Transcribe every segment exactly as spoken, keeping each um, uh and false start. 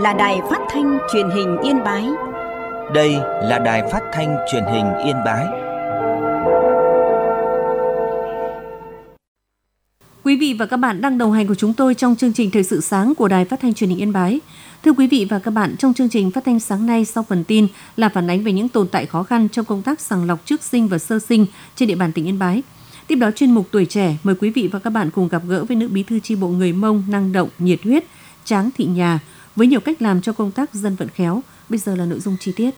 là Đài Phát thanh Truyền hình Yên Bái. Đây là Đài Phát thanh Truyền hình Yên Bái. Quý vị và các bạn đang đồng hành của chúng tôi trong chương trình Thời sự sáng của Đài Phát thanh Truyền hình Yên Bái. Thưa quý vị và các bạn, trong chương trình phát thanh sáng nay, sau phần tin là phản ánh về những tồn tại khó khăn trong công tác sàng lọc trước sinh và sơ sinh trên địa bàn tỉnh Yên Bái. Tiếp đó chuyên mục Tuổi trẻ, mời quý vị và các bạn cùng gặp gỡ với nữ bí thư chi bộ người Mông năng động, nhiệt huyết, Tráng Thị Nhà với nhiều cách làm cho công tác dân vận khéo. Bây giờ là nội dung chi tiết.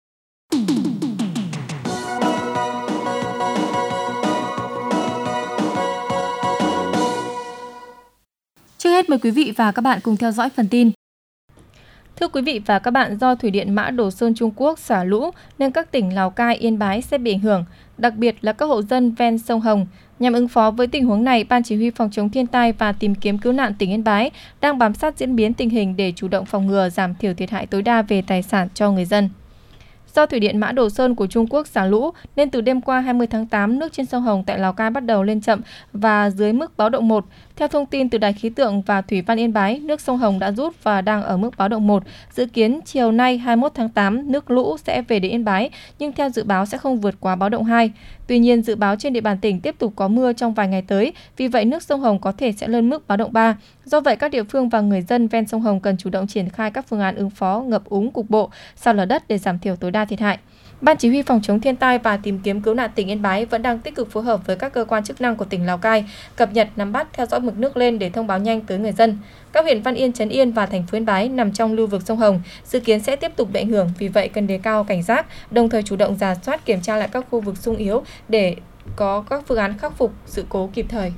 Trước hết mời quý vị và các bạn cùng theo dõi phần tin. Thưa quý vị và các bạn, do thủy điện Mã Đồ Sơn Trung Quốc xả lũ nên các tỉnh Lào Cai, Yên Bái sẽ bị ảnh hưởng, đặc biệt là các hộ dân ven sông Hồng. Nhằm ứng phó với tình huống này, Ban Chỉ huy Phòng chống thiên tai và tìm kiếm cứu nạn tỉnh Yên Bái đang bám sát diễn biến tình hình để chủ động phòng ngừa, giảm thiểu thiệt hại tối đa về tài sản cho người dân. Do thủy điện Mã Đồ Sơn của Trung Quốc xả lũ nên từ đêm qua hai mươi tháng tám, nước trên sông Hồng tại Lào Cai bắt đầu lên chậm và dưới mức báo động một. Theo thông tin từ Đài khí tượng và Thủy văn Yên Bái, nước sông Hồng đã rút và đang ở mức báo động một. Dự kiến chiều nay hai mươi mốt tháng tám, nước lũ sẽ về đến Yên Bái, nhưng theo dự báo sẽ không vượt quá báo động hai. Tuy nhiên, dự báo trên địa bàn tỉnh tiếp tục có mưa trong vài ngày tới, vì vậy nước sông Hồng có thể sẽ lên mức báo động ba. Do vậy, các địa phương và người dân ven sông Hồng cần chủ động triển khai các phương án ứng phó ngập úng cục bộ, sạt lở đất để giảm thiểu tối đa thiệt hại. Ban Chỉ huy Phòng chống thiên tai và tìm kiếm cứu nạn tỉnh Yên Bái vẫn đang tích cực phối hợp với các cơ quan chức năng của tỉnh Lào Cai, cập nhật, nắm bắt, theo dõi mực nước lên để thông báo nhanh tới người dân. Các huyện Văn Yên, Trấn Yên và thành phố Yên Bái nằm trong lưu vực sông Hồng, dự kiến sẽ tiếp tục bị ảnh hưởng, vì vậy cần đề cao cảnh giác, đồng thời chủ động rà soát kiểm tra lại các khu vực xung yếu để có các phương án khắc phục sự cố kịp thời.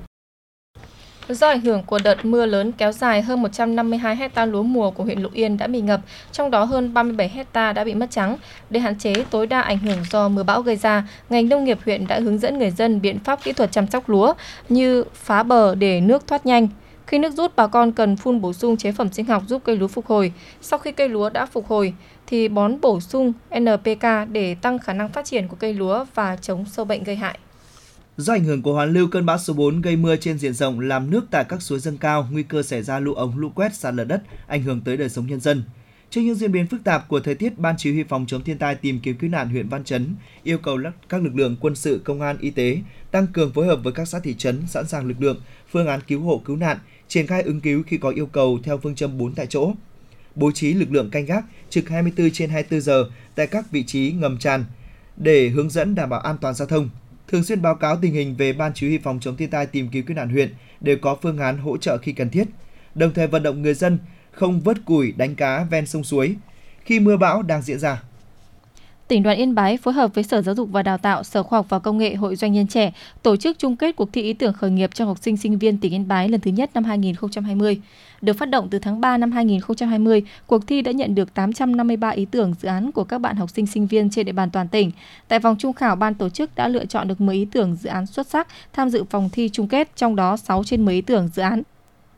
Do ảnh hưởng của đợt mưa lớn kéo dài, hơn một trăm năm mươi hai héc ta lúa mùa của huyện Lục Yên đã bị ngập, trong đó hơn ba mươi bảy héc ta đã bị mất trắng. Để hạn chế tối đa ảnh hưởng do mưa bão gây ra, ngành nông nghiệp huyện đã hướng dẫn người dân biện pháp kỹ thuật chăm sóc lúa như phá bờ để nước thoát nhanh. Khi nước rút, bà con cần phun bổ sung chế phẩm sinh học giúp cây lúa phục hồi. Sau khi cây lúa đã phục hồi thì bón bổ sung en pê ca để tăng khả năng phát triển của cây lúa và chống sâu bệnh gây hại. Do ảnh hưởng của hoàn lưu cơn bão số bốn gây mưa trên diện rộng làm nước tại các suối dâng cao, nguy cơ xảy ra lũ ống, lũ quét, sạt lở đất, ảnh hưởng tới đời sống nhân dân. Trước những diễn biến phức tạp của thời tiết, Ban Chỉ huy Phòng chống thiên tai tìm kiếm cứu nạn huyện Văn Chấn yêu cầu các lực lượng quân sự, công an, y tế tăng cường phối hợp với các xã thị trấn, sẵn sàng lực lượng, phương án cứu hộ cứu nạn, triển khai ứng cứu khi có yêu cầu theo phương châm bốn tại chỗ. Bố trí lực lượng canh gác trực hai mươi tư trên hai mươi tư giờ tại các vị trí ngầm tràn để hướng dẫn đảm bảo an toàn giao thông. Thường xuyên báo cáo tình hình về Ban Chỉ huy Phòng chống thiên tai tìm kiếm cứu nạn huyện để có phương án hỗ trợ khi cần thiết. Đồng thời vận động người dân không vớt củi, đánh cá ven sông suối khi mưa bão đang diễn ra. Tỉnh đoàn Yên Bái phối hợp với Sở Giáo dục và Đào tạo, Sở Khoa học và Công nghệ, Hội Doanh nhân trẻ tổ chức chung kết cuộc thi ý tưởng khởi nghiệp cho học sinh sinh viên tỉnh Yên Bái lần thứ nhất năm hai nghìn không trăm hai mươi. Được phát động từ tháng ba năm hai nghìn không trăm hai mươi, cuộc thi đã nhận được tám trăm năm mươi ba ý tưởng dự án của các bạn học sinh sinh viên trên địa bàn toàn tỉnh. Tại vòng chung khảo, ban tổ chức đã lựa chọn được mười ý tưởng dự án xuất sắc tham dự vòng thi chung kết, trong đó sáu trên mười ý tưởng dự án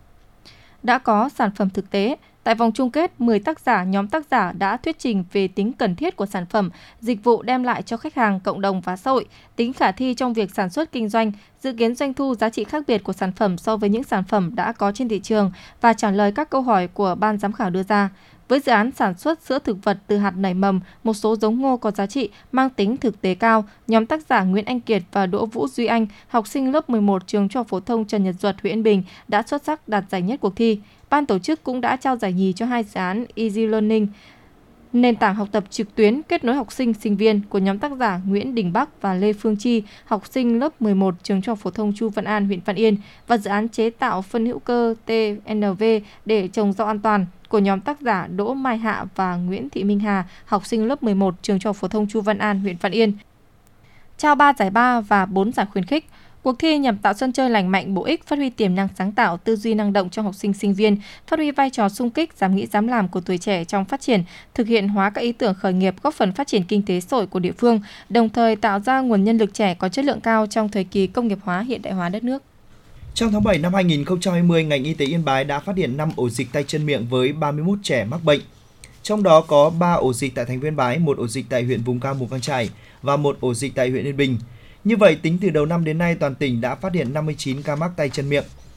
đã có sản phẩm thực tế. Tại vòng chung kết, mười tác giả, nhóm tác giả đã thuyết trình về tính cần thiết của sản phẩm, dịch vụ đem lại cho khách hàng, cộng đồng và xã hội, tính khả thi trong việc sản xuất kinh doanh, dự kiến doanh thu, giá trị khác biệt của sản phẩm so với những sản phẩm đã có trên thị trường và trả lời các câu hỏi của ban giám khảo đưa ra. Với dự án sản xuất sữa thực vật từ hạt nảy mầm, một số giống ngô có giá trị, mang tính thực tế cao, nhóm tác giả Nguyễn Anh Kiệt và Đỗ Vũ Duy Anh, học sinh lớp mười một trường Trung học phổ thông Trần Nhật Duật, huyện Yên Bình đã xuất sắc đạt giải nhất cuộc thi. Ban tổ chức cũng đã trao giải nhì cho hai dự án Easy Learning, nền tảng học tập trực tuyến kết nối học sinh, sinh viên của nhóm tác giả Nguyễn Đình Bắc và Lê Phương Chi, học sinh lớp mười một trường Trung học phổ thông Chu Văn An, huyện Văn Yên, và dự án chế tạo phân hữu cơ tê en vê để trồng rau an toàn của nhóm tác giả Đỗ Mai Hạ và Nguyễn Thị Minh Hà, học sinh lớp mười một trường Trung học phổ thông Chu Văn An, huyện Văn Yên. Trao ba giải ba và bốn giải khuyến khích. Cuộc thi nhằm tạo sân chơi lành mạnh, bổ ích, phát huy tiềm năng sáng tạo, tư duy năng động trong học sinh sinh viên, phát huy vai trò xung kích, dám nghĩ dám làm của tuổi trẻ trong phát triển, thực hiện hóa các ý tưởng khởi nghiệp, góp phần phát triển kinh tế xã hội của địa phương, đồng thời tạo ra nguồn nhân lực trẻ có chất lượng cao trong thời kỳ công nghiệp hóa, hiện đại hóa đất nước. Trong tháng bảy năm hai nghìn không trăm hai mươi, ngành y tế Yên Bái đã phát hiện năm ổ dịch tay chân miệng với ba mươi mốt trẻ mắc bệnh. Trong đó có ba ổ dịch tại thành phố Yên Bái, một ổ dịch tại huyện vùng cao Mù Căng Chải và một ổ dịch tại huyện Yên Bình. Như vậy, tính từ đầu năm đến nay, toàn tỉnh đã phát hiện năm mươi chín ca mắc tay chân miệng.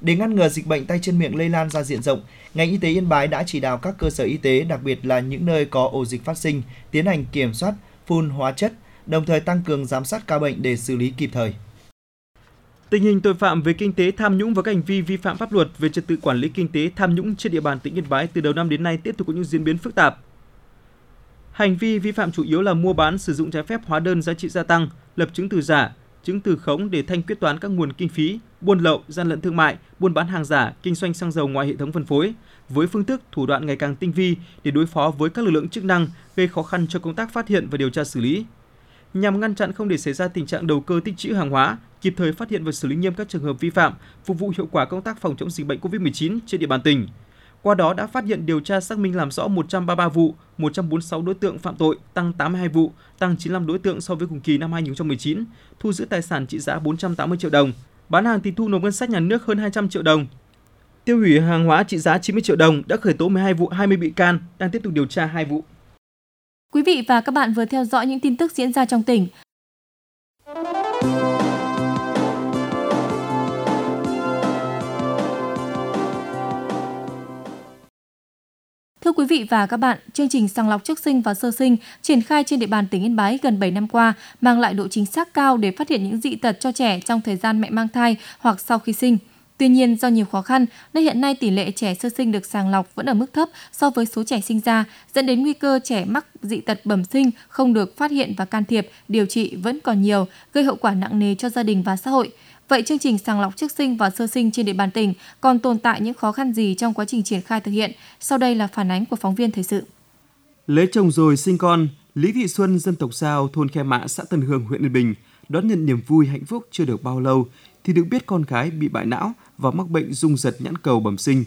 Để ngăn ngừa dịch bệnh tay chân miệng lây lan ra diện rộng, ngành y tế Yên Bái đã chỉ đạo các cơ sở y tế, đặc biệt là những nơi có ổ dịch phát sinh, tiến hành kiểm soát, phun hóa chất, đồng thời tăng cường giám sát ca bệnh để xử lý kịp thời. Tình hình tội phạm về kinh tế tham nhũng và các hành vi vi phạm pháp luật về trật tự quản lý kinh tế tham nhũng trên địa bàn tỉnh Yên Bái từ đầu năm đến nay tiếp tục có những diễn biến phức tạp. Hành vi vi phạm chủ yếu là mua bán, sử dụng trái phép hóa đơn giá trị gia tăng, lập chứng từ giả, chứng từ khống để thanh quyết toán các nguồn kinh phí, buôn lậu, gian lận thương mại, buôn bán hàng giả, kinh doanh xăng dầu ngoài hệ thống phân phối, với phương thức thủ đoạn ngày càng tinh vi để đối phó với các lực lượng chức năng, gây khó khăn cho công tác phát hiện và điều tra xử lý. Nhằm ngăn chặn không để xảy ra tình trạng đầu cơ tích trữ hàng hóa, kịp thời phát hiện và xử lý nghiêm các trường hợp vi phạm, phục vụ hiệu quả công tác phòng chống dịch bệnh covid mười chín trên địa bàn tỉnh. Qua đó đã phát hiện điều tra xác minh làm rõ một trăm ba mươi ba vụ, một trăm bốn mươi sáu đối tượng phạm tội, tăng tám mươi hai vụ, tăng chín mươi lăm đối tượng so với cùng kỳ năm hai nghìn không trăm mười chín, thu giữ tài sản trị giá bốn trăm tám mươi triệu đồng, bán hàng tịch thu nộp ngân sách nhà nước hơn hai trăm triệu đồng. Tiêu hủy hàng hóa trị giá chín mươi triệu đồng, đã khởi tố mười hai vụ, hai mươi bị can, đang tiếp tục điều tra hai vụ. Quý vị và các bạn vừa theo dõi những tin tức diễn ra trong tỉnh. Thưa quý vị và các bạn, chương trình sàng lọc trước sinh và sơ sinh triển khai trên địa bàn tỉnh Yên Bái gần bảy năm qua mang lại độ chính xác cao để phát hiện những dị tật cho trẻ trong thời gian mẹ mang thai hoặc sau khi sinh. Tuy nhiên, do nhiều khó khăn, nên hiện nay tỷ lệ trẻ sơ sinh được sàng lọc vẫn ở mức thấp so với số trẻ sinh ra, dẫn đến nguy cơ trẻ mắc dị tật bẩm sinh không được phát hiện và can thiệp, điều trị vẫn còn nhiều, gây hậu quả nặng nề cho gia đình và xã hội. Vậy chương trình sàng lọc trước sinh và sơ sinh trên địa bàn tỉnh còn tồn tại những khó khăn gì trong quá trình triển khai thực hiện? Sau đây là phản ánh của phóng viên thời sự. Lấy chồng rồi sinh con, Lý Thị Xuân, dân tộc Dao, thôn Khe Mạ, xã Tân Hương, huyện Yên Bình đón nhận niềm vui hạnh phúc chưa được bao lâu thì được biết con gái bị bại não và mắc bệnh rung giật nhãn cầu bẩm sinh.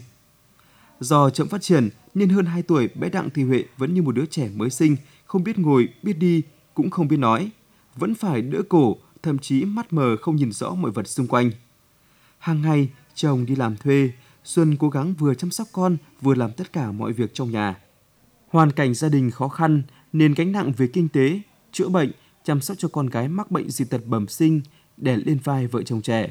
Do chậm phát triển nên hơn hai tuổi, bé Đặng Thị Huệ vẫn như một đứa trẻ mới sinh, không biết ngồi, biết đi, cũng không biết nói, vẫn phải đỡ cổ, thậm chí mắt mờ không nhìn rõ mọi vật xung quanh. Hàng ngày, chồng đi làm thuê, Xuân cố gắng vừa chăm sóc con, vừa làm tất cả mọi việc trong nhà. Hoàn cảnh gia đình khó khăn nên gánh nặng về kinh tế, chữa bệnh, chăm sóc cho con gái mắc bệnh dị tật bẩm sinh đè lên vai vợ chồng trẻ.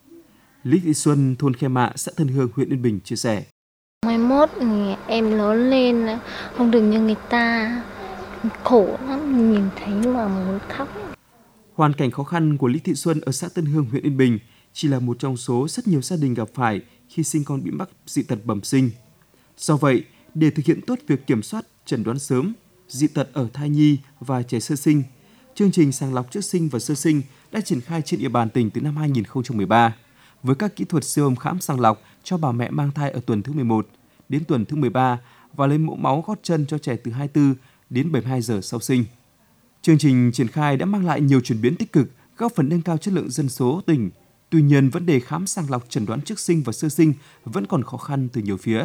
Lý Thị Xuân, thôn Khe Mạ, xã Tân Hương, huyện Yên Bình chia sẻ. Mai mốt em lớn lên không được như người ta, khổ lắm, nhìn thấy mà muốn khóc. Hoàn cảnh khó khăn của Lý Thị Xuân ở xã Tân Hương, huyện Yên Bình chỉ là một trong số rất nhiều gia đình gặp phải khi sinh con bị mắc dị tật bẩm sinh. Do vậy, để thực hiện tốt việc kiểm soát, chẩn đoán sớm dị tật ở thai nhi và trẻ sơ sinh, chương trình sàng lọc trước sinh và sơ sinh đã triển khai trên địa bàn tỉnh từ năm hai nghìn không trăm mười ba với các kỹ thuật siêu âm khám sàng lọc cho bà mẹ mang thai ở tuần thứ mười một đến tuần thứ mười ba và lấy mẫu máu gót chân cho trẻ từ hai mươi tư đến bảy mươi hai giờ sau sinh. Chương trình triển khai đã mang lại nhiều chuyển biến tích cực, góp phần nâng cao chất lượng dân số tỉnh. Tuy nhiên, vấn đề khám sàng lọc chẩn đoán trước sinh và sơ sinh vẫn còn khó khăn từ nhiều phía.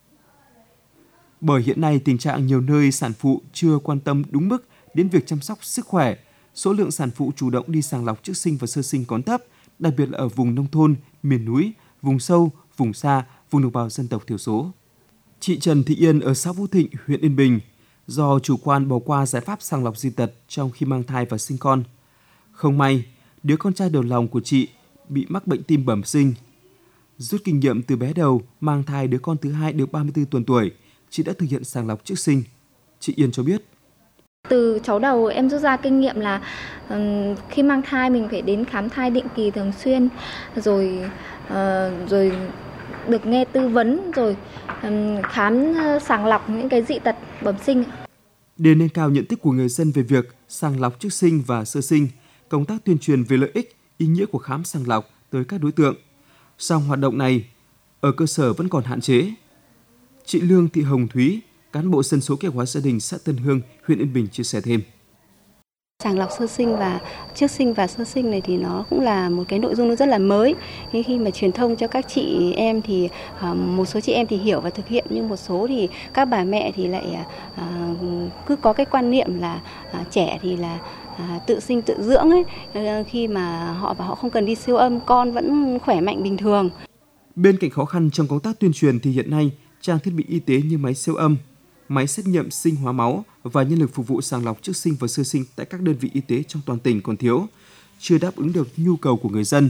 Bởi hiện nay tình trạng nhiều nơi sản phụ chưa quan tâm đúng mức đến việc chăm sóc sức khỏe, số lượng sản phụ chủ động đi sàng lọc trước sinh và sơ sinh còn thấp, đặc biệt là ở vùng nông thôn, miền núi, vùng sâu, vùng xa, vùng đồng bào dân tộc thiểu số. Chị Trần Thị Yên ở xã Vũ Thịnh, huyện Yên Bình, do chủ quan bỏ qua giải pháp sàng lọc dị tật trong khi mang thai và sinh con. Không may, đứa con trai đầu lòng của chị bị mắc bệnh tim bẩm sinh. Rút kinh nghiệm từ bé đầu, mang thai đứa con thứ hai được ba mươi tư tuần tuổi, chị đã thực hiện sàng lọc trước sinh. Chị Yên cho biết. Từ cháu đầu em rút ra kinh nghiệm là um, khi mang thai mình phải đến khám thai định kỳ thường xuyên, rồi uh, rồi được nghe tư vấn, rồi um, khám uh, sàng lọc những cái dị tật bẩm sinh. Để nâng cao nhận thức của người dân về việc sàng lọc trước sinh và sơ sinh, công tác tuyên truyền về lợi ích, ý nghĩa của khám sàng lọc tới các đối tượng. Song hoạt động này ở cơ sở vẫn còn hạn chế. Chị Lương Thị Hồng Thúy, cán bộ dân số kế hoạch gia đình xã Tân Hương, huyện Yên Bình chia sẻ thêm. Sàng lọc sơ sinh và trước sinh và sơ sinh này thì nó cũng là một cái nội dung nó rất là mới. Thế khi mà truyền thông cho các chị em thì uh, một số chị em thì hiểu và thực hiện, nhưng một số thì các bà mẹ thì lại uh, cứ có cái quan niệm là uh, trẻ thì là uh, tự sinh tự dưỡng ấy, uh, khi mà họ và họ không cần đi siêu âm, con vẫn khỏe mạnh bình thường. Bên cạnh khó khăn trong công tác tuyên truyền thì hiện nay trang thiết bị y tế như máy siêu âm, máy xét nghiệm sinh hóa máu và nhân lực phục vụ sàng lọc trước sinh và sơ sinh tại các đơn vị y tế trong toàn tỉnh còn thiếu, chưa đáp ứng được nhu cầu của người dân.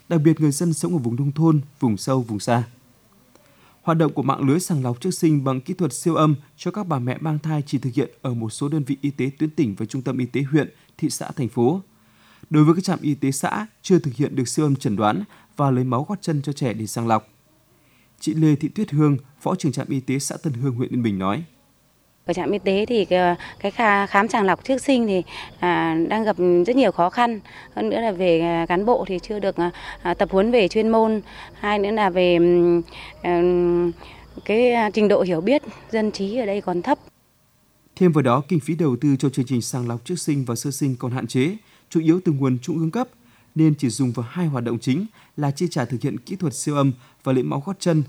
đặc biệt người dân sống ở vùng nông thôn, vùng sâu, vùng xa. Hoạt động của mạng lưới sàng lọc trước sinh bằng kỹ thuật siêu âm cho các bà mẹ mang thai chỉ thực hiện ở một số đơn vị y tế tuyến tỉnh và trung tâm y tế huyện, thị xã, thành phố. Đối với các trạm y tế xã chưa thực hiện được siêu âm chẩn đoán và lấy máu gót chân cho trẻ để sàng lọc. Chị Lê Thị Tuyết Hương, Phó trưởng trạm y tế xã Tân Hương, huyện Yên Bình nói: Ở trạm y tế thì cái khám sàng lọc trước sinh thì à, đang gặp rất nhiều khó khăn. Hơn nữa là về cán bộ thì chưa được à, tập huấn về chuyên môn. Hai nữa là về à, cái trình độ hiểu biết dân trí ở đây còn thấp. Thêm vào đó, kinh phí đầu tư cho chương trình sàng lọc trước sinh và sơ sinh còn hạn chế, chủ yếu từ nguồn trung ương cấp, nên chỉ dùng vào hai hoạt động chính là chi trả thực hiện kỹ thuật siêu âm và lấy máu gót chân.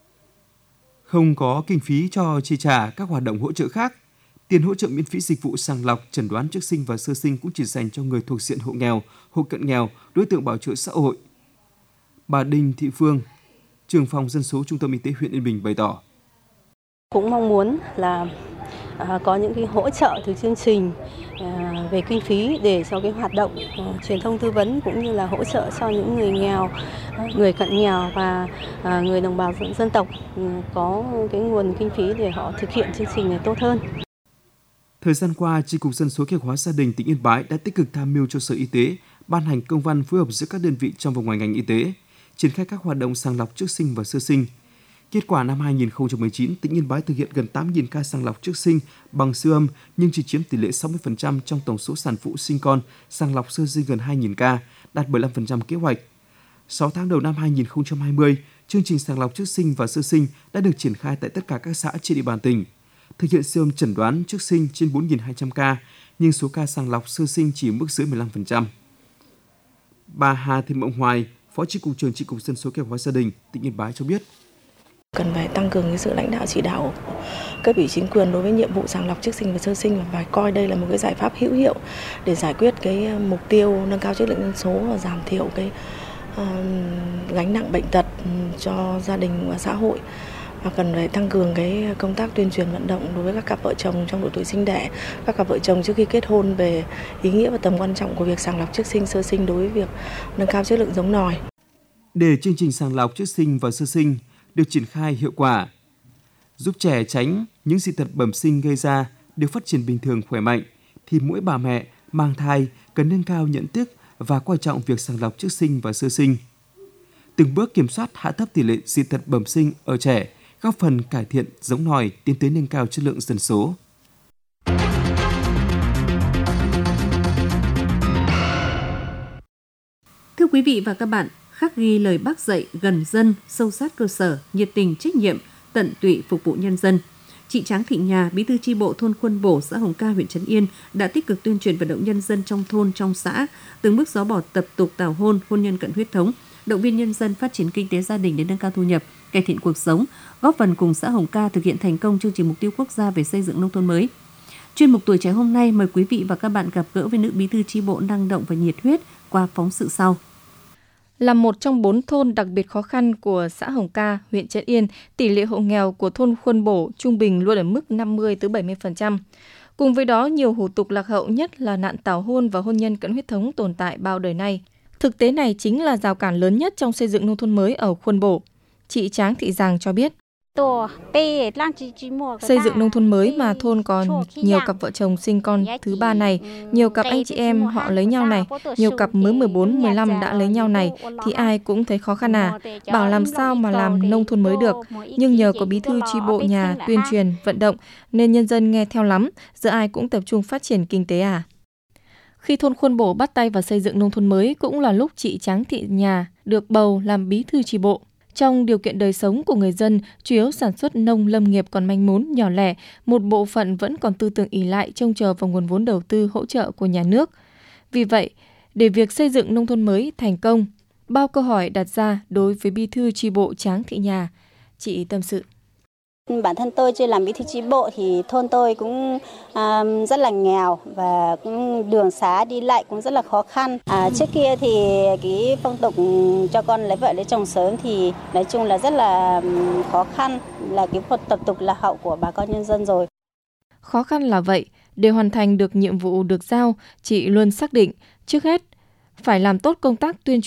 Không có kinh phí cho chi trả các hoạt động hỗ trợ khác. Tiền hỗ trợ miễn phí dịch vụ sàng lọc, chẩn đoán trước sinh và sơ sinh cũng chỉ dành cho người thuộc diện hộ nghèo, hộ cận nghèo, đối tượng bảo trợ xã hội. Bà Đinh Thị Phương, trưởng phòng dân số Trung tâm Y tế huyện Yên Bình bày tỏ: Cũng mong muốn là à, có những cái hỗ trợ từ chương trình à, về kinh phí để cho cái hoạt động à, truyền thông tư vấn cũng như là hỗ trợ cho những người nghèo, người cận nghèo và à, người đồng bào dân, dân tộc à, có cái nguồn kinh phí để họ thực hiện chương trình này tốt hơn. Thời gian qua, Chi cục Dân số Kế hoạch hóa gia đình tỉnh Yên Bái đã tích cực tham mưu cho Sở Y tế ban hành công văn phối hợp giữa các đơn vị trong và ngoài ngành y tế, triển khai các hoạt động sàng lọc trước sinh và sơ sinh. Kết quả năm hai nghìn không trăm mười chín, tỉnh Yên Bái thực hiện gần tám nghìn ca sàng lọc trước sinh bằng siêu âm nhưng chỉ chiếm tỷ lệ sáu mươi phần trăm trong tổng số sản phụ sinh con, sàng lọc sơ sinh gần hai nghìn ca, đạt bảy mươi lăm phần trăm kế hoạch. sáu tháng đầu năm hai nghìn không trăm hai mươi, chương trình sàng lọc trước sinh và sơ sinh đã được triển khai tại tất cả các xã trên địa bàn tỉnh. Thực hiện siêu âm chẩn đoán trước sinh trên bốn nghìn hai trăm ca, nhưng số ca sàng lọc sơ sinh chỉ mức dưới mười lăm phần trăm. Bà Hà Thị Mộng Hoài, Phó Chi cục trưởng Chi cục Dân số Kế hoạch hóa gia đình, tỉnh Yên Bái cho biết: Cần phải tăng cường cái sự lãnh đạo chỉ đạo cấp ủy chính quyền đối với nhiệm vụ sàng lọc trước sinh và sơ sinh và phải coi đây là một cái giải pháp hữu hiệu để giải quyết cái mục tiêu nâng cao chất lượng dân số và giảm thiểu cái uh, gánh nặng bệnh tật cho gia đình và xã hội. Và cần phải tăng cường cái công tác tuyên truyền vận động đối với các cặp vợ chồng trong độ tuổi sinh đẻ, các cặp vợ chồng trước khi kết hôn về ý nghĩa và tầm quan trọng của việc sàng lọc trước sinh sơ sinh đối với việc nâng cao chất lượng giống nòi. Để chương trình sàng lọc trước sinh và sơ sinh được triển khai hiệu quả, giúp trẻ tránh những dị tật bẩm sinh gây ra được phát triển bình thường khỏe mạnh, thì mỗi bà mẹ mang thai cần nâng cao nhận thức và coi trọng việc sàng lọc trước sinh và sơ sinh. Từng bước kiểm soát hạ thấp tỷ lệ dị tật bẩm sinh ở trẻ, góp phần cải thiện giống nòi, tiến tới nâng cao chất lượng dân số. Thưa quý vị và các bạn, khắc ghi lời Bác dạy gần dân, sâu sát cơ sở, nhiệt tình, trách nhiệm, tận tụy phục vụ nhân dân. Chị Tráng Thị Nhà, bí thư chi bộ thôn Khuôn Bổ, xã Hồng Ca, huyện Trấn Yên đã tích cực tuyên truyền vận động nhân dân trong thôn, trong xã từng bước xóa bỏ tập tục tảo hôn, hôn nhân cận huyết thống, động viên nhân dân phát triển kinh tế gia đình để nâng cao thu nhập, cải thiện cuộc sống, góp phần cùng xã Hồng Ca thực hiện thành công chương trình mục tiêu quốc gia về xây dựng nông thôn mới. Chuyên mục Tuổi trẻ hôm nay mời quý vị và các bạn gặp gỡ với nữ bí thư chi bộ năng động và nhiệt huyết qua phóng sự sau. Là một trong bốn thôn đặc biệt khó khăn của xã Hồng Ca, huyện Trấn Yên, tỷ lệ hộ nghèo của thôn Khuôn Bổ trung bình luôn ở mức năm mươi đến bảy mươi phần trăm. Cùng với đó, nhiều hủ tục lạc hậu, nhất là nạn tảo hôn và hôn nhân cận huyết thống tồn tại bao đời nay. Thực tế này chính là rào cản lớn nhất trong xây dựng nông thôn mới ở Khuôn Bổ. Chị Tráng Thị Giàng cho biết, xây dựng nông thôn mới mà thôn còn nhiều cặp vợ chồng sinh con thứ ba này, nhiều cặp anh chị em họ lấy nhau này, nhiều cặp mới mười bốn, mười lăm đã lấy nhau này, thì ai cũng thấy khó khăn à. Bảo làm sao mà làm nông thôn mới được. Nhưng nhờ có bí thư chi bộ nhà tuyên truyền, vận động, nên nhân dân nghe theo lắm, giờ ai cũng tập trung phát triển kinh tế à. Khi thôn Khuôn Bổ bắt tay vào xây dựng nông thôn mới cũng là lúc chị Tráng Thị Nhà được bầu làm bí thư chi bộ. Trong điều kiện đời sống của người dân, chủ yếu sản xuất nông lâm nghiệp còn manh mún, nhỏ lẻ, một bộ phận vẫn còn tư tưởng ỷ lại trông chờ vào nguồn vốn đầu tư hỗ trợ của nhà nước. Vì vậy, để việc xây dựng nông thôn mới thành công, bao câu hỏi đặt ra đối với bí thư chi bộ Tráng Thị Nhà. Chị tâm sự. Bản thân tôi chưa làm bí thư chi bộ thì thôn tôi cũng à, rất là nghèo và cũng đường xá đi lại cũng rất là khó khăn. À, trước kia thì cái phong tục cho con lấy vợ lấy chồng sớm thì nói chung là rất là khó khăn, là cái tập tục lạc hậu của bà con nhân dân rồi. Khó khăn là vậy, để hoàn thành được nhiệm vụ được giao, chị luôn xác định trước hết phải làm tốt công tác tuyên truyền,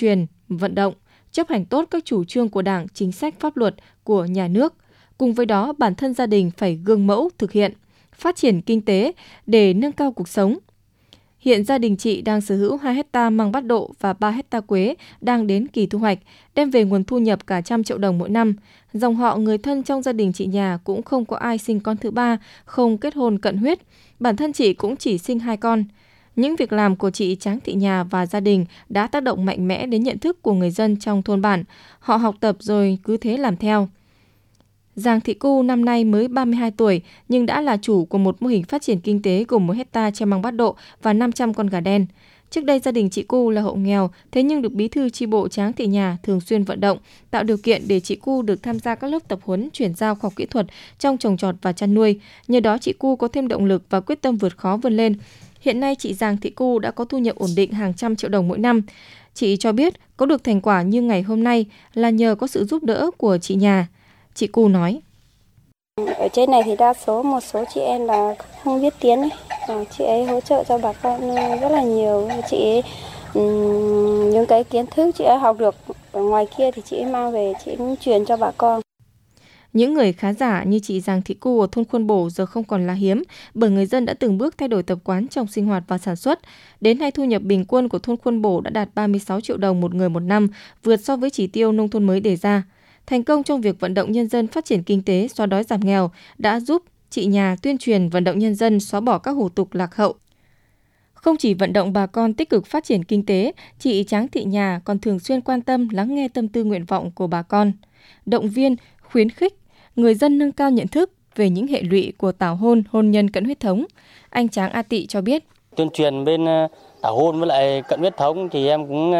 vận động, chấp hành tốt các chủ trương của Đảng, chính sách pháp luật của nhà nước. Cùng với đó, bản thân gia đình phải gương mẫu thực hiện, phát triển kinh tế để nâng cao cuộc sống. Hiện gia đình chị đang sở hữu hai héc ta măng bát độ và ba héc ta quế đang đến kỳ thu hoạch, đem về nguồn thu nhập cả trăm triệu đồng mỗi năm. Dòng họ người thân trong gia đình chị Nhà cũng không có ai sinh con thứ ba, không kết hôn cận huyết. Bản thân chị cũng chỉ sinh hai con. Những việc làm của chị Tráng Thị Nhà và gia đình đã tác động mạnh mẽ đến nhận thức của người dân trong thôn bản. Họ học tập rồi cứ thế làm theo. Giàng Thị Cu năm nay mới ba mươi hai tuổi nhưng đã là chủ của một mô hình phát triển kinh tế gồm một hecta tre măng bát độ và năm trăm con gà đen. Trước đây gia đình chị Cu là hộ nghèo, thế nhưng được bí thư chi bộ Tráng Thị Nhà thường xuyên vận động, tạo điều kiện để chị Cu được tham gia các lớp tập huấn chuyển giao khoa học kỹ thuật trong trồng trọt và chăn nuôi. Nhờ đó chị Cu có thêm động lực và quyết tâm vượt khó vươn lên. Hiện nay chị Giàng Thị Cu đã có thu nhập ổn định hàng trăm triệu đồng mỗi năm. Chị cho biết có được thành quả như ngày hôm nay là nhờ có sự giúp đỡ của chị Nhà. Chị Cu nói. Ở trên này thì đa số một số chị em là không biết tiếng ấy. Chị ấy hỗ trợ cho bà con rất là nhiều. Chị ấy, um, những cái kiến thức chị ấy học được ở ngoài kia thì chị ấy mang về, chị ấy truyền cho bà con. Những người khá giả như chị Giàng Thị Cu ở thôn Khuôn Bổ giờ không còn là hiếm bởi người dân đã từng bước thay đổi tập quán trong sinh hoạt và sản xuất. Đến nay thu nhập bình quân của thôn Khuôn Bổ đã đạt ba mươi sáu triệu đồng một người một năm, vượt so với chỉ tiêu nông thôn mới đề ra. Thành công trong việc vận động nhân dân phát triển kinh tế, xóa đói giảm nghèo đã giúp chị Nhà tuyên truyền vận động nhân dân xóa bỏ các hủ tục lạc hậu. Không chỉ vận động bà con tích cực phát triển kinh tế, chị Tráng Thị Nhà còn thường xuyên quan tâm lắng nghe tâm tư nguyện vọng của bà con, động viên, khuyến khích người dân nâng cao nhận thức về những hệ lụy của tảo hôn, hôn nhân cận huyết thống. Anh Tráng A Tị cho biết. Tuyên truyền bên tảo hôn với lại cận huyết thống thì em cũng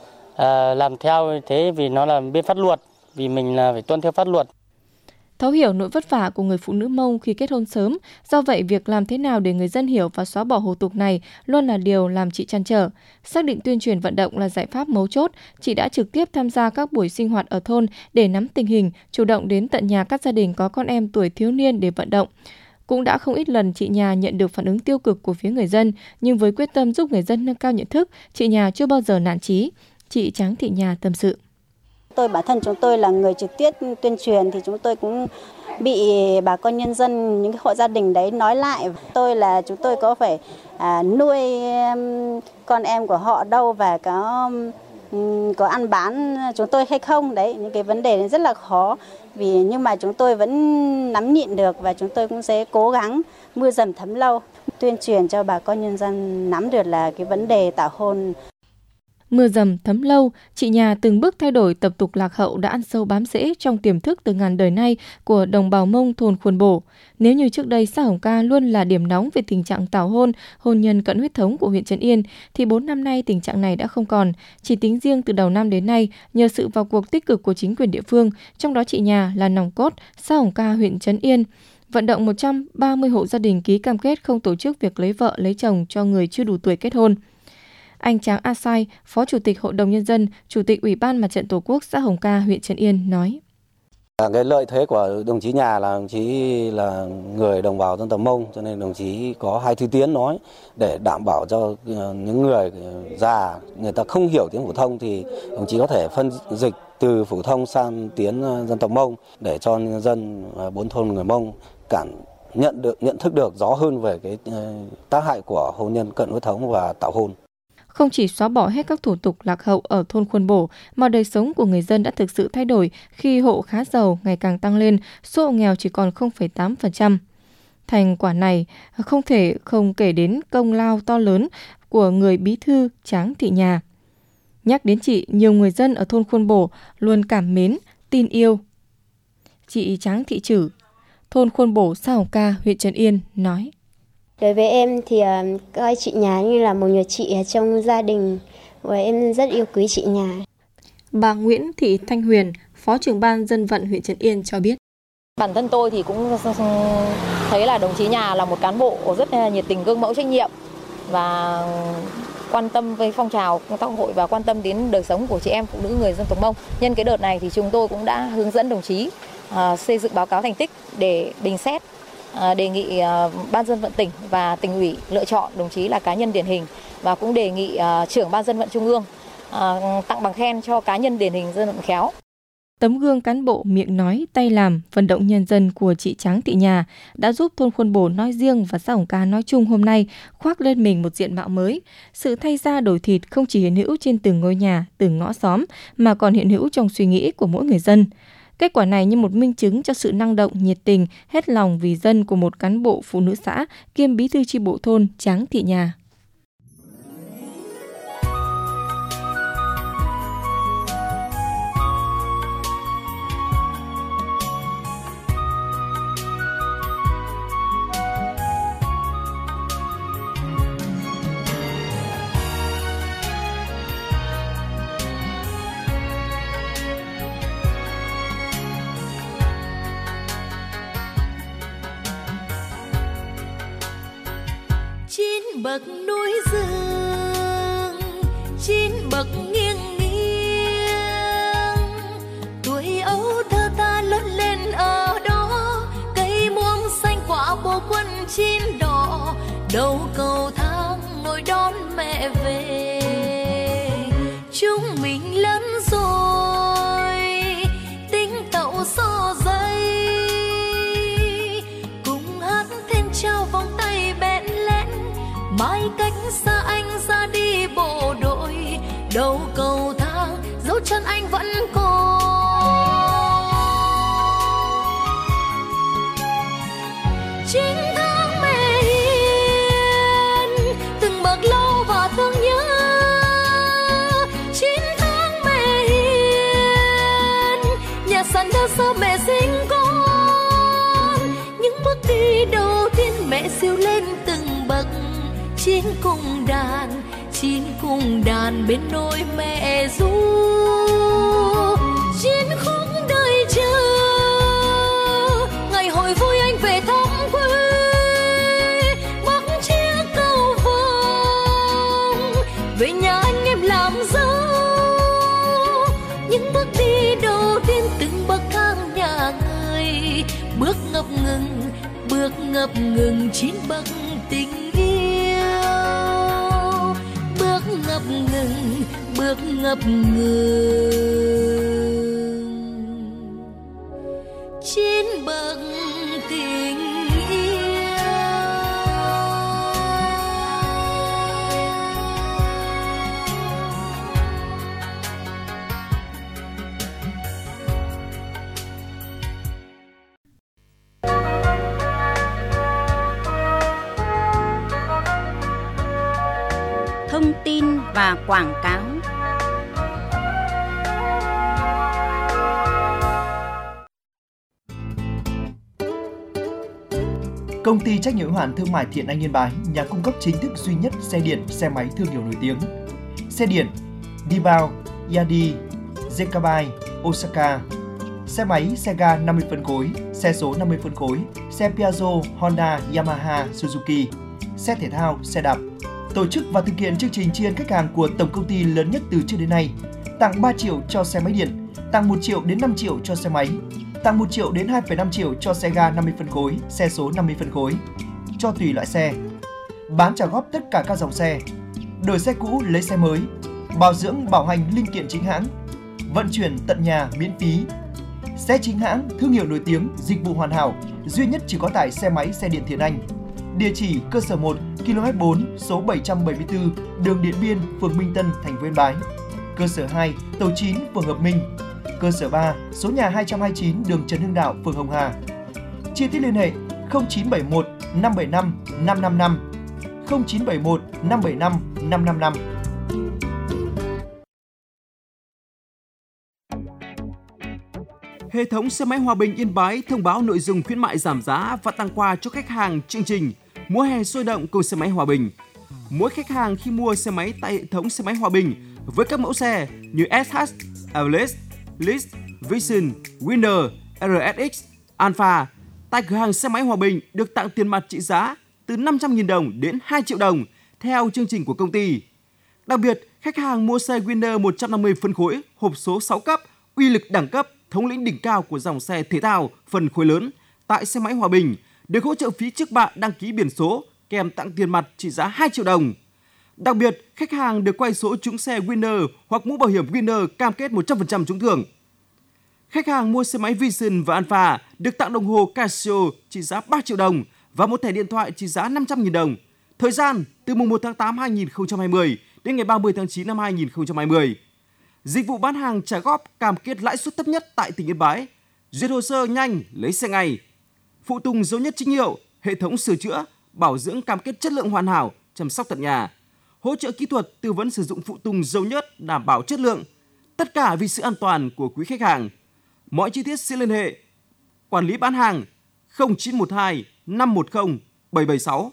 à, làm theo thế vì nó là bên pháp luật, vì mình là phải tuân theo pháp luật. Thấu hiểu nỗi vất vả của người phụ nữ Mông khi kết hôn sớm, do vậy việc làm thế nào để người dân hiểu và xóa bỏ hủ tục này luôn là điều làm chị trăn trở. Xác định tuyên truyền vận động là giải pháp mấu chốt, chị đã trực tiếp tham gia các buổi sinh hoạt ở thôn để nắm tình hình, chủ động đến tận nhà các gia đình có con em tuổi thiếu niên để vận động. Cũng đã không ít lần chị Nhà nhận được phản ứng tiêu cực của phía người dân, nhưng với quyết tâm giúp người dân nâng cao nhận thức, chị Nhà chưa bao giờ nản chí. Chị Tráng Thị Nhà tâm sự. Tôi bản thân chúng tôi là người trực tiếp tuyên truyền thì chúng tôi cũng bị bà con nhân dân, những cái hộ gia đình đấy nói lại tôi là chúng tôi có phải à, nuôi con em của họ đâu và có có ăn bán chúng tôi hay không đấy, những cái vấn đề rất là khó vì nhưng mà chúng tôi vẫn nắm nhịn được và chúng tôi cũng sẽ cố gắng mưa dầm thấm lâu tuyên truyền cho bà con nhân dân nắm được là cái vấn đề tảo hôn. Mưa dầm thấm lâu, chị Nhà từng bước thay đổi tập tục lạc hậu đã ăn sâu bám rễ trong tiềm thức từ ngàn đời nay của đồng bào Mông thôn Khuôn Bổ. Nếu như trước đây xã Hồng Ca luôn là điểm nóng về tình trạng tảo hôn, hôn nhân cận huyết thống của huyện Trấn Yên, thì bốn năm nay tình trạng này đã không còn. Chỉ tính riêng từ đầu năm đến nay, nhờ sự vào cuộc tích cực của chính quyền địa phương, trong đó chị Nhà là nòng cốt, xã Hồng Ca huyện Trấn Yên, vận động một trăm ba mươi hộ gia đình ký cam kết không tổ chức việc lấy vợ lấy chồng cho người chưa đủ tuổi kết hôn. Anh Tráng A Sai, Phó Chủ tịch Hội đồng Nhân dân, Chủ tịch Ủy ban Mặt trận Tổ quốc xã Hồng Ca, huyện Trấn Yên nói. Cái lợi thế của đồng chí Nhà là đồng chí là người đồng bào dân tộc Mông, cho nên đồng chí có hai thứ tiếng nói để đảm bảo cho những người già, người ta không hiểu tiếng phổ thông thì đồng chí có thể phân dịch từ phổ thông sang tiếng dân tộc Mông để cho nhân dân bốn thôn người Mông cảm nhận được, nhận thức được rõ hơn về cái tác hại của hôn nhân cận huyết thống và tảo hôn. Không chỉ xóa bỏ hết các thủ tục lạc hậu ở thôn Khuôn Bổ, mà đời sống của người dân đã thực sự thay đổi khi hộ khá giàu ngày càng tăng lên, số hộ nghèo chỉ còn không phẩy tám phần trăm. Thành quả này không thể không kể đến công lao to lớn của người bí thư Tráng Thị Nhà. Nhắc đến chị, nhiều người dân ở thôn Khuôn Bổ luôn cảm mến, tin yêu. Chị Tráng Thị Trử, thôn Khuôn Bổ, xã Hồng Ca, huyện Trấn Yên nói. Đối với em thì uh, coi chị Nhà như là một người chị trong gia đình và em rất yêu quý chị Nhà. Bà Nguyễn Thị Thanh Huyền, Phó trưởng ban dân vận huyện Trấn Yên cho biết. Bản thân tôi thì cũng thấy là đồng chí Nhà là một cán bộ rất nhiệt tình, gương mẫu, trách nhiệm và quan tâm với phong trào công tác hội và quan tâm đến đời sống của chị em phụ nữ người dân tộc Mông. Nhân cái đợt này thì chúng tôi cũng đã hướng dẫn đồng chí uh, xây dựng báo cáo thành tích để bình xét. Đề nghị Ban dân vận tỉnh và tỉnh ủy lựa chọn đồng chí là cá nhân điển hình và cũng đề nghị trưởng Ban dân vận Trung ương tặng bằng khen cho cá nhân điển hình dân vận khéo. Tấm gương cán bộ miệng nói, tay làm, vận động nhân dân của chị Tráng Thị Nhà đã giúp thôn Khuôn Bổ nói riêng và xã Hồng Ca nói chung hôm nay khoác lên mình một diện mạo mới. Sự thay da đổi thịt không chỉ hiện hữu trên từng ngôi nhà, từng ngõ xóm mà còn hiện hữu trong suy nghĩ của mỗi người dân. Kết quả này như một minh chứng cho sự năng động, nhiệt tình, hết lòng vì dân của một cán bộ phụ nữ xã kiêm bí thư chi bộ thôn Tráng Thị Nhà. Chín bậc núi rừng, chín bậc nghiêng nghiêng, tuổi ấu thơ ta lớn lên ở đó. Cây muông xanh quả bồ quân chín đỏ, đầu cầu thang ngồi đón mẹ về. Chúng mình lớn rồi, tính tậu so dây, cùng hát thêm trao vòng tay bẽn lẽn. Mãi cách xa anh ra đi bộ đội, đầu cầu thang dấu chân anh vẫn còn. Chín tháng mẹ hiền, từng bậc lâu và thương nhớ. Chín tháng mẹ hiền, nhà sàn đơn sơ mẹ sinh con. Những bước đi đầu tiên mẹ siêu lên từng bậc. Chín cùng đàn, chín cùng đàn bên nôi mẹ ru. Chín khúc đời chờ, ngày hồi vui anh về thăm quê. Bắc chia cầu vồng, về nhà anh em làm dâu. Những bước đi đầu tiên từng bậc thang nhà người. Bước ngập ngừng, bước ngập ngừng chín bậc tình ngập ngừng, bước ngập ngừng, chín bậc tình yêu. Thông tin và quảng cáo. Công ty trách nhiệm hữu hạn thương mại Thiện Anh Yên Bái, nhà cung cấp chính thức duy nhất xe điện, xe máy thương hiệu nổi tiếng. Xe điện Dibao, Yadi, Zekabai, Osaka. Xe máy, xe ga năm mươi phân khối, xe số năm mươi phân khối, xe Piaggio, Honda, Yamaha, Suzuki. Xe thể thao, xe đạp. Tổ chức và thực hiện chương trình tri ân khách hàng của tổng công ty lớn nhất từ trước đến nay. Tặng ba triệu cho xe máy điện, tặng một triệu đến năm triệu cho xe máy, tặng một triệu đến hai phẩy năm triệu cho xe ga năm mươi phân khối, xe số năm mươi phân khối, cho tùy loại xe. Bán trả góp tất cả các dòng xe, đổi xe cũ lấy xe mới, bảo dưỡng bảo hành linh kiện chính hãng, vận chuyển tận nhà miễn phí. Xe chính hãng, thương hiệu nổi tiếng, dịch vụ hoàn hảo, duy nhất chỉ có tại xe máy xe điện Thiện Anh. Địa chỉ cơ sở một, ki lô mét bốn, số bảy trăm bảy mươi tư, đường Điện Biên, phường Minh Tân, thành phố Yên Bái. Cơ sở hai, tổ chín, phường Hợp Minh. Cơ sở ba, số nhà hai trăm hai mươi chín, đường Trần Hưng Đạo, phường Hồng Hà. Chi tiết liên hệ không chín bảy một năm bảy năm năm năm năm, không chín bảy một năm bảy năm năm năm năm. Hệ thống xe máy Hòa Bình Yên Bái thông báo nội dung khuyến mại giảm giá và tặng quà cho khách hàng chương trình Mùa hè sôi động cùng xe máy Hòa Bình. Mỗi khách hàng khi mua xe máy tại hệ thống xe máy Hòa Bình với các mẫu xe như ét hát, Everest, List, Vision, Winner, rờ ét ích, Alpha tại cửa hàng xe máy Hòa Bình được tặng tiền mặt trị giá từ năm trăm nghìn đồng đến hai triệu đồng theo chương trình của công ty. Đặc biệt, khách hàng mua xe Winner một trăm năm mươi phân khối, hộp số sáu cấp, uy lực đẳng cấp, thống lĩnh đỉnh cao của dòng xe thể thao phân khối lớn tại xe máy Hòa Bình được hỗ trợ phí trước bạ đăng ký biển số kèm tặng tiền mặt trị giá hai triệu đồng. Đặc biệt, khách hàng được quay số trúng xe Winner hoặc mũ bảo hiểm Winner cam kết một trăm phần trăm trúng thưởng. Khách hàng mua xe máy Vision và Alpha được tặng đồng hồ Casio trị giá ba triệu đồng và một thẻ điện thoại trị giá năm trăm nghìn đồng. Thời gian từ mùng một tháng tám năm hai nghìn không trăm hai mươi đến ngày ba mươi tháng chín năm hai nghìn không trăm hai mươi. Dịch vụ bán hàng trả góp cam kết lãi suất thấp nhất tại tỉnh Yên Bái. Duyệt hồ sơ nhanh, lấy xe ngay. Phụ tùng dấu nhất chính hiệu, hệ thống sửa chữa, bảo dưỡng cam kết chất lượng hoàn hảo, chăm sóc tận nhà. Hỗ trợ kỹ thuật, tư vấn sử dụng phụ tùng dầu nhất đảm bảo chất lượng. Tất cả vì sự an toàn của quý khách hàng. Mọi chi tiết xin liên hệ quản lý bán hàng không chín một hai năm một không bảy bảy sáu.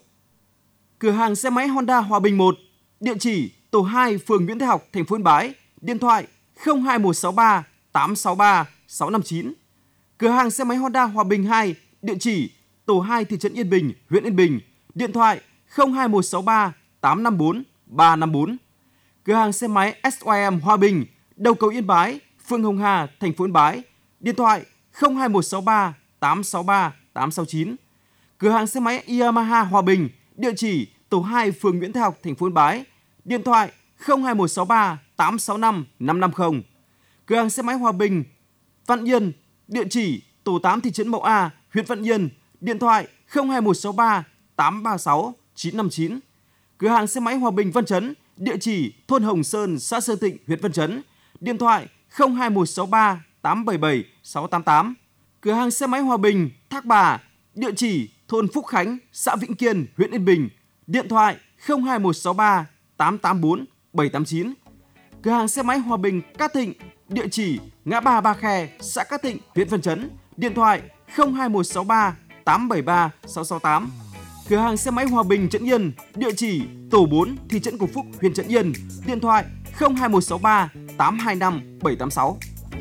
Cửa hàng xe máy Honda Hòa Bình một, địa chỉ tổ hai, phường Nguyễn Thái Học, thành phố Yên Bái, điện thoại không hai một sáu ba tám sáu ba sáu năm chín. Cửa hàng xe máy Honda Hòa Bình hai, địa chỉ tổ hai, thị trấn Yên Bình, huyện Yên Bình, điện thoại không hai một sáu ba tám năm bốn ba năm bốn. Cửa hàng xe máy ét i em Hòa Bình, đầu cầu Yên Bái, phường Hồng Hà, thành phố Yên Bái, điện thoại không hai một sáu ba tám sáu ba tám sáu chín. Cửa hàng xe máy Yamaha Hòa Bình, địa chỉ tổ hai, phường Nguyễn Thái Học, thành phố Yên Bái, điện thoại không hai một sáu ba tám sáu năm năm năm không. Cửa hàng xe máy Hòa Bình Văn Yên, địa chỉ tổ tám, thị trấn Mậu A, huyện Văn Yên, điện thoại không hai một sáu ba tám ba sáu chín năm chín. Cửa hàng xe máy Hòa Bình Văn Chấn, địa chỉ thôn Hồng Sơn, xã Sơn Tịnh, huyện Văn Chấn, điện thoại không hai một sáu ba tám bảy bảy sáu tám tám. Cửa hàng xe máy Hòa Bình Thác Bà, địa chỉ thôn Phúc Khánh, xã Vĩnh Kiên, huyện Yên Bình, điện thoại không hai một sáu ba tám tám bốn bảy tám chín. Cửa hàng xe máy Hòa Bình Cát Thịnh, địa chỉ ngã ba Ba Khe, xã Cát Thịnh, huyện Văn Chấn, điện thoại không hai một sáu ba tám bảy ba sáu sáu tám. Cửa hàng xe máy Hòa Bình Trấn Yên, địa chỉ tổ bốn, thị trấn Cổ Phúc, huyện Trấn Yên, điện thoại không hai một sáu ba tám hai năm bảy tám sáu.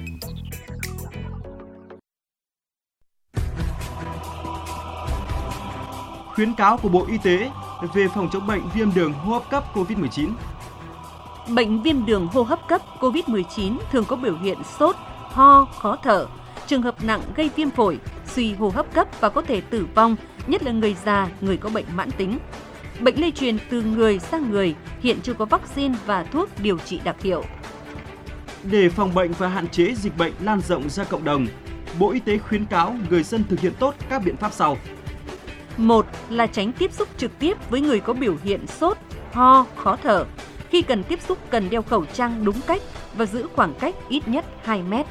Khuyến cáo của Bộ Y tế về phòng chống bệnh viêm đường hô hấp cấp covid mười chín. Bệnh viêm đường hô hấp cấp covid mười chín thường có biểu hiện sốt, ho, khó thở. Trường hợp nặng gây viêm phổi, suy hô hấp cấp và có thể tử vong, nhất là người già, người có bệnh mãn tính. Bệnh lây truyền từ người sang người, hiện chưa có vaccine và thuốc điều trị đặc hiệu. Để phòng bệnh và hạn chế dịch bệnh lan rộng ra cộng đồng, Bộ Y tế khuyến cáo người dân thực hiện tốt các biện pháp sau. Một là tránh tiếp xúc trực tiếp với người có biểu hiện sốt, ho, khó thở. Khi cần tiếp xúc cần đeo khẩu trang đúng cách và giữ khoảng cách ít nhất hai mét.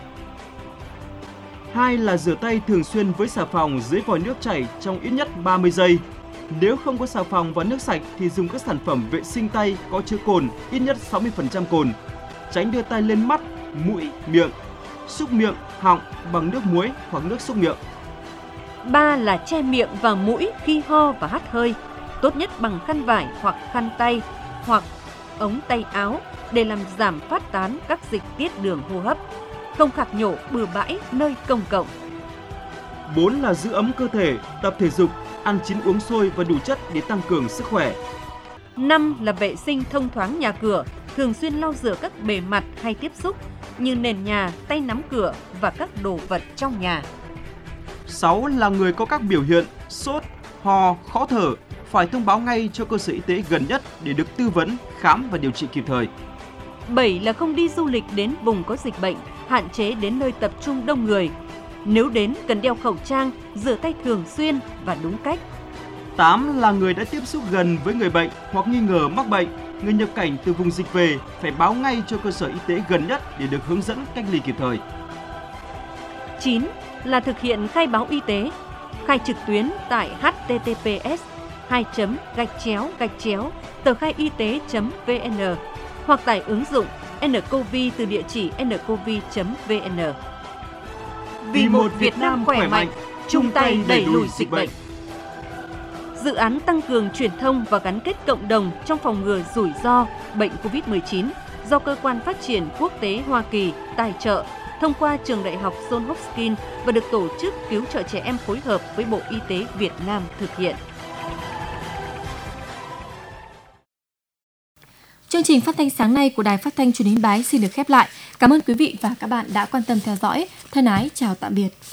Hai là rửa tay thường xuyên với xà phòng dưới vòi nước chảy trong ít nhất ba mươi giây. Nếu không có xà phòng và nước sạch thì dùng các sản phẩm vệ sinh tay có chứa cồn, ít nhất sáu mươi phần trăm cồn. Tránh đưa tay lên mắt, mũi, miệng. Xúc miệng, họng bằng nước muối hoặc nước xúc miệng. Ba là che miệng và mũi khi ho và hắt hơi, tốt nhất bằng khăn vải hoặc khăn tay hoặc ống tay áo để làm giảm phát tán các dịch tiết đường hô hấp. Không khạc nhổ bừa bãi nơi công cộng. Bốn là giữ ấm cơ thể, tập thể dục, ăn chín uống sôi và đủ chất để tăng cường sức khỏe. Năm là vệ sinh thông thoáng nhà cửa, thường xuyên lau rửa các bề mặt hay tiếp xúc như nền nhà, tay nắm cửa và các đồ vật trong nhà. Sáu là người có các biểu hiện sốt, ho, khó thở phải thông báo ngay cho cơ sở y tế gần nhất để được tư vấn, khám và điều trị kịp thời. Bảy là không đi du lịch đến vùng có dịch bệnh, hạn chế đến nơi tập trung đông người. Nếu đến cần đeo khẩu trang, rửa tay thường xuyên và đúng cách. Tám là người đã tiếp xúc gần với người bệnh hoặc nghi ngờ mắc bệnh, người nhập cảnh từ vùng dịch về phải báo ngay cho cơ sở y tế gần nhất để được hướng dẫn cách ly kịp thời. Chín là thực hiện khai báo y tế, khai trực tuyến tại h t t p s hai chấm gạch chéo gạch chéo tờ khai y tế chấm v n hoặc tải ứng dụng nCoV từ địa chỉ nCoV chấm v n. Vì một Việt Nam khỏe mạnh, chung tay đẩy lùi dịch bệnh. Dự án tăng cường truyền thông và gắn kết cộng đồng trong phòng ngừa rủi ro bệnh covid mười chín do Cơ quan Phát triển Quốc tế Hoa Kỳ tài trợ thông qua trường đại học Johns Hopkins và được Tổ chức Cứu trợ Trẻ Em phối hợp với Bộ Y tế Việt Nam thực hiện. Chương trình phát thanh sáng nay của Đài Phát thanh Truyền hình Yên Bái xin được khép lại. Cảm ơn quý vị và các bạn đã quan tâm theo dõi. Thân ái chào tạm biệt.